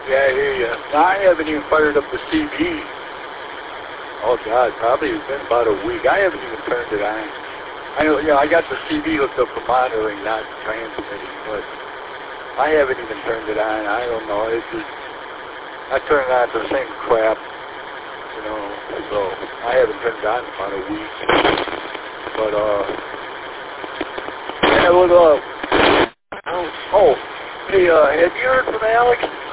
Yeah, I hear you. I haven't even fired up the CB. Oh, God, probably it's been about a week. I haven't even turned it on. I know, I got the CB hooked up for monitoring, not transmitting, but I haven't even turned it on. I don't know. It's just, I turn it on to the same crap, so I haven't turned it on in about a week. But, yeah, hey, have you heard from Alex?